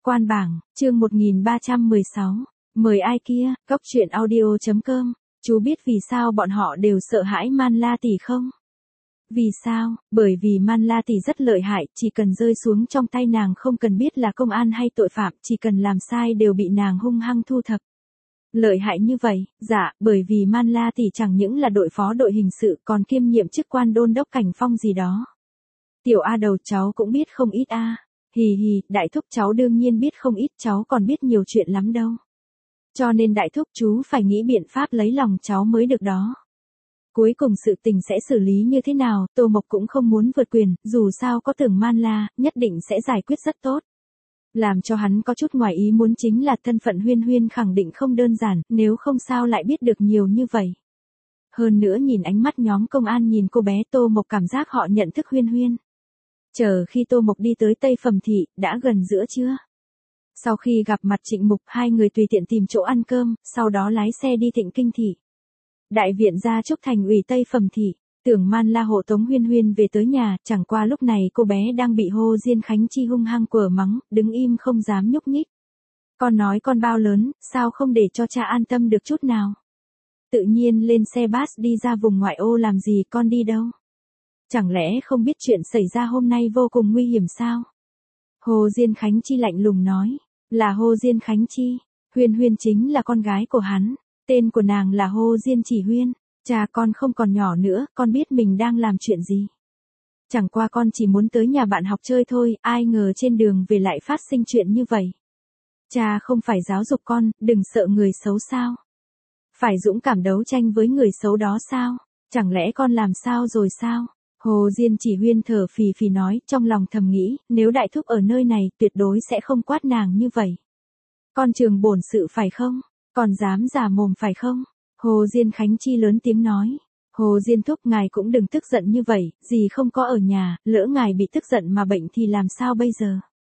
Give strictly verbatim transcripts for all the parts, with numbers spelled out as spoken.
Quan bảng, chương một nghìn ba trăm mười sáu. Mời ai kia, Cóc truyện audio chấm com. Chú biết vì sao bọn họ đều sợ hãi Man La Tỷ không? Vì sao? Bởi vì Man La Tỷ rất lợi hại, chỉ cần rơi xuống trong tay nàng không cần biết là công an hay tội phạm, chỉ cần làm sai đều bị nàng hung hăng thu thập. Lợi hại như vậy, dạ, bởi vì Man La Tỷ chẳng những là đội phó đội hình sự còn kiêm nhiệm chức quan đôn đốc cảnh phong gì đó. Tiểu A đầu cháu cũng biết không ít a. Hì hì, đại thúc cháu đương nhiên biết không ít, cháu còn biết nhiều chuyện lắm đâu. Cho nên đại thúc chú phải nghĩ biện pháp lấy lòng cháu mới được đó. Cuối cùng sự tình sẽ xử lý như thế nào, Tô Mộc cũng không muốn vượt quyền, dù sao có tưởng Man La, nhất định sẽ giải quyết rất tốt. Làm cho hắn có chút ngoài ý muốn chính là thân phận Huyên Huyên khẳng định không đơn giản, nếu không sao lại biết được nhiều như vậy. Hơn nữa nhìn ánh mắt nhóm công an nhìn cô bé Tô Mộc cảm giác họ nhận thức Huyên Huyên. Chờ khi Tô Mộc đi tới Tây Phẩm Thị, đã gần giữa trưa. Sau khi gặp mặt Trịnh Mục, hai người tùy tiện tìm chỗ ăn cơm, sau đó lái xe đi Thịnh Kinh Thị. Đại viện gia trúc thành ủy Tây Phẩm Thị, tưởng Man La hộ tống Huyên Huyên về tới nhà, chẳng qua lúc này cô bé đang bị Hồ Diên Khánh Chi hung hăng quở mắng, đứng im không dám nhúc nhích. Con nói con bao lớn, sao không để cho cha an tâm được chút nào? Tự nhiên lên xe bus đi ra vùng ngoại ô làm gì, con đi đâu? Chẳng lẽ không biết chuyện xảy ra hôm nay vô cùng nguy hiểm sao? Hồ Diên Khánh Chi lạnh lùng nói, là Hồ Diên Khánh Chi, Huyên Huyên chính là con gái của hắn, tên của nàng là Hồ Diên Chỉ Huyên, cha con không còn nhỏ nữa, con biết mình đang làm chuyện gì. Chẳng qua con chỉ muốn tới nhà bạn học chơi thôi, ai ngờ trên đường về lại phát sinh chuyện như vậy. Cha không phải giáo dục con, đừng sợ người xấu sao? Phải dũng cảm đấu tranh với người xấu đó sao? Chẳng lẽ con làm sao rồi sao? Hồ Diên Chỉ Huyên thở phì phì nói, trong lòng thầm nghĩ, nếu đại thúc ở nơi này, tuyệt đối sẽ không quát nàng như vậy. Con trường bổn sự phải không? Còn dám giả mồm phải không? Hồ Diên Khánh Chi lớn tiếng nói. Hồ Diên thúc, ngài cũng đừng tức giận như vậy, dì không có ở nhà, lỡ ngài bị tức giận mà bệnh thì làm sao bây giờ?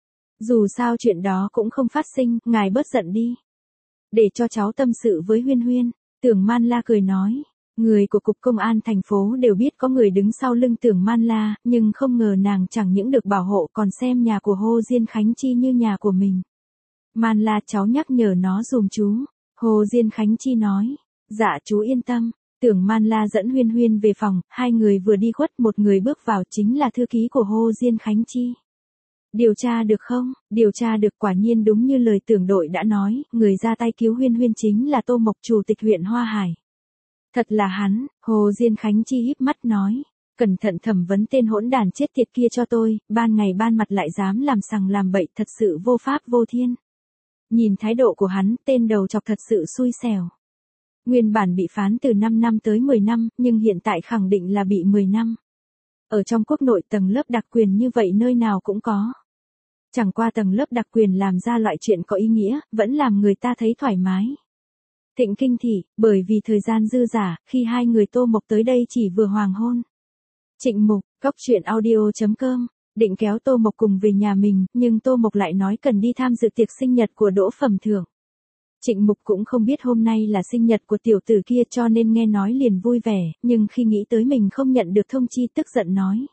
Dù sao chuyện đó cũng không phát sinh, ngài bớt giận đi. Để cho cháu tâm sự với Huyên Huyên, tưởng Man La cười nói. Người của Cục Công an thành phố đều biết có người đứng sau lưng tưởng Man La, nhưng không ngờ nàng chẳng những được bảo hộ còn xem nhà của Hồ Diên Khánh Chi như nhà của mình. Man La, cháu nhắc nhở nó dùm chú. Hồ Diên Khánh Chi nói, dạ chú yên tâm. Tưởng Man La dẫn Huyên Huyên về phòng, hai người vừa đi khuất một người bước vào chính là thư ký của Hồ Diên Khánh Chi. Điều tra được không? Điều tra được, quả nhiên đúng như lời tưởng đội đã nói, người ra tay cứu Huyên Huyên chính là Tô Mộc, chủ tịch huyện Hoa Hải. Thật là hắn, Hồ Diên Khánh Chi híp mắt nói, cẩn thận thẩm vấn tên hỗn đàn chết tiệt kia cho tôi, ban ngày ban mặt lại dám làm sằng làm bậy, thật sự vô pháp vô thiên. Nhìn thái độ của hắn, tên đầu chọc thật sự xui xẻo. Nguyên bản bị phán từ năm năm tới mười năm, nhưng hiện tại khẳng định là bị mười năm. Ở trong quốc nội tầng lớp đặc quyền như vậy nơi nào cũng có. Chẳng qua tầng lớp đặc quyền làm ra loại chuyện có ý nghĩa, vẫn làm người ta thấy thoải mái. Thịnh Kinh Thị, bởi vì thời gian dư dả, khi hai người Tô Mộc tới đây chỉ vừa hoàng hôn. Trịnh Mục, Cóc truyện audio chấm com, định kéo Tô Mộc cùng về nhà mình, nhưng Tô Mộc lại nói cần đi tham dự tiệc sinh nhật của Đỗ Phẩm Thưởng. Trịnh Mục cũng không biết hôm nay là sinh nhật của tiểu tử kia cho nên nghe nói liền vui vẻ, nhưng khi nghĩ tới mình không nhận được thông chi tức giận nói.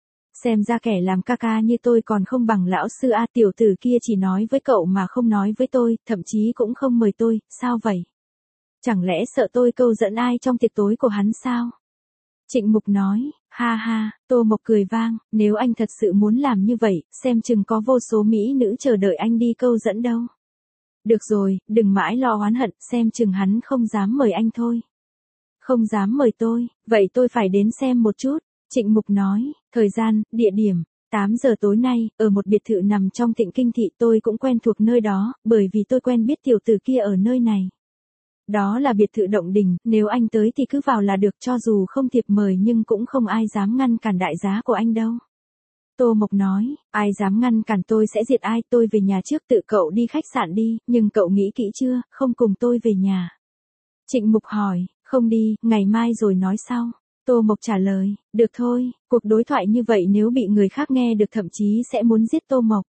Xem ra kẻ làm ca ca như tôi còn không bằng lão sư A, tiểu tử kia chỉ nói với cậu mà không nói với tôi, thậm chí cũng không mời tôi, sao vậy? Chẳng lẽ sợ tôi câu dẫn ai trong tiệc tối của hắn sao? Trịnh Mục nói, ha ha, Tô Mộc cười vang, nếu anh thật sự muốn làm như vậy, xem chừng có vô số mỹ nữ chờ đợi anh đi câu dẫn đâu. Được rồi, đừng mãi lo oán hận, xem chừng hắn không dám mời anh thôi. Không dám mời tôi, vậy tôi phải đến xem một chút. Trịnh Mục nói, thời gian, địa điểm, tám giờ tối nay, ở một biệt thự nằm trong Thịnh Kinh Thị, tôi cũng quen thuộc nơi đó, bởi vì tôi quen biết tiểu tử kia ở nơi này. Đó là biệt thự Động Đình, nếu anh tới thì cứ vào là được, cho dù không thiệp mời nhưng cũng không ai dám ngăn cản đại giá của anh đâu. Tô Mộc nói, ai dám ngăn cản tôi sẽ diệt ai, tôi về nhà trước, tự cậu đi khách sạn đi, nhưng cậu nghĩ kỹ chưa, không cùng tôi về nhà. Trịnh Mục hỏi, không đi, ngày mai rồi nói sau. Tô Mộc trả lời, được thôi, cuộc đối thoại như vậy nếu bị người khác nghe được thậm chí sẽ muốn giết Tô Mộc.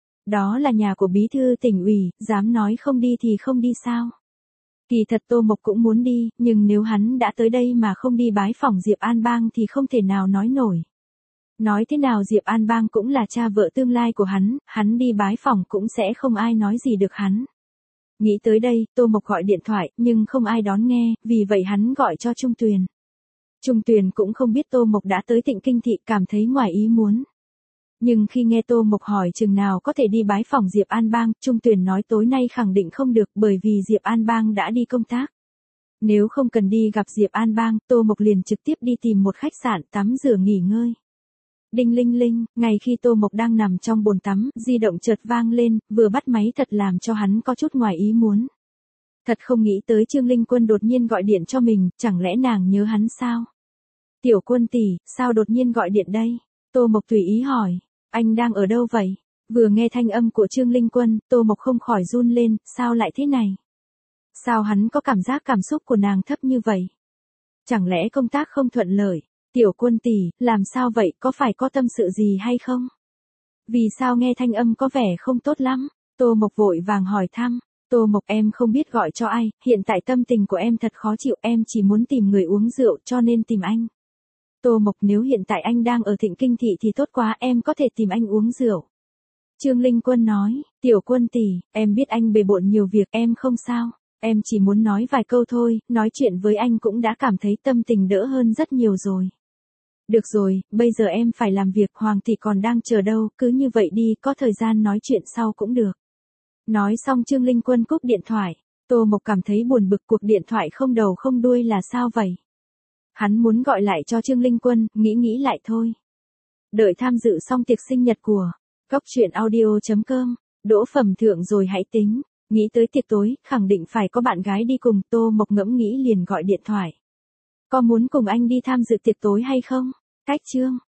Đó là nhà của bí thư tỉnh ủy, dám nói không đi thì không đi sao. Kỳ thật Tô Mộc cũng muốn đi, nhưng nếu hắn đã tới đây mà không đi bái phỏng Diệp An Bang thì không thể nào nói nổi. Nói thế nào Diệp An Bang cũng là cha vợ tương lai của hắn, hắn đi bái phỏng cũng sẽ không ai nói gì được hắn. Nghĩ tới đây, Tô Mộc gọi điện thoại, nhưng không ai đón nghe, vì vậy hắn gọi cho Trung Tuyền. Trung Tuyền cũng không biết Tô Mộc đã tới Tịnh Kinh Thị, cảm thấy ngoài ý muốn. Nhưng khi nghe Tô Mộc hỏi chừng nào có thể đi bái phỏng Diệp An Bang, Trung Tuyền nói tối nay khẳng định không được bởi vì Diệp An Bang đã đi công tác. Nếu không cần đi gặp Diệp An Bang, Tô Mộc liền trực tiếp đi tìm một khách sạn tắm rửa nghỉ ngơi. Đinh linh linh, ngày khi Tô Mộc đang nằm trong bồn tắm, di động chợt vang lên, vừa bắt máy thật làm cho hắn có chút ngoài ý muốn. Thật không nghĩ tới Trương Linh Quân đột nhiên gọi điện cho mình, chẳng lẽ nàng nhớ hắn sao? Tiểu Quân tỷ, sao đột nhiên gọi điện đây? Tô Mộc tùy ý hỏi, anh đang ở đâu vậy? Vừa nghe thanh âm của Trương Linh Quân, Tô Mộc không khỏi run lên, sao lại thế này? Sao hắn có cảm giác cảm xúc của nàng thấp như vậy? Chẳng lẽ công tác không thuận lợi? Tiểu Quân tỷ, làm sao vậy, có phải có tâm sự gì hay không? Vì sao nghe thanh âm có vẻ không tốt lắm? Tô Mộc vội vàng hỏi thăm. Tô Mộc, em không biết gọi cho ai, hiện tại tâm tình của em thật khó chịu, em chỉ muốn tìm người uống rượu cho nên tìm anh. Tô Mộc, nếu hiện tại anh đang ở Thịnh Kinh Thị thì tốt quá, em có thể tìm anh uống rượu. Trương Linh Quân nói, Tiểu Quân tỷ, em biết anh bề bộn nhiều việc, em không sao. Em chỉ muốn nói vài câu thôi, nói chuyện với anh cũng đã cảm thấy tâm tình đỡ hơn rất nhiều rồi. Được rồi, bây giờ em phải làm việc, Hoàng thị còn đang chờ đâu, cứ như vậy đi, có thời gian nói chuyện sau cũng được. Nói xong Trương Linh Quân cúp điện thoại, Tô Mộc cảm thấy buồn bực, cuộc điện thoại không đầu không đuôi là sao vậy? Hắn muốn gọi lại cho Trương Linh Quân, nghĩ nghĩ lại thôi. Đợi tham dự xong tiệc sinh nhật của Cóc Truyện Audio chấm com, đỗ phẩm thượng rồi hãy tính. Nghĩ tới tiệc tối, khẳng định phải có bạn gái đi cùng, Tô Mộc ngẫm nghĩ liền gọi điện thoại. Có muốn cùng anh đi tham dự tiệc tối hay không? Cách chương.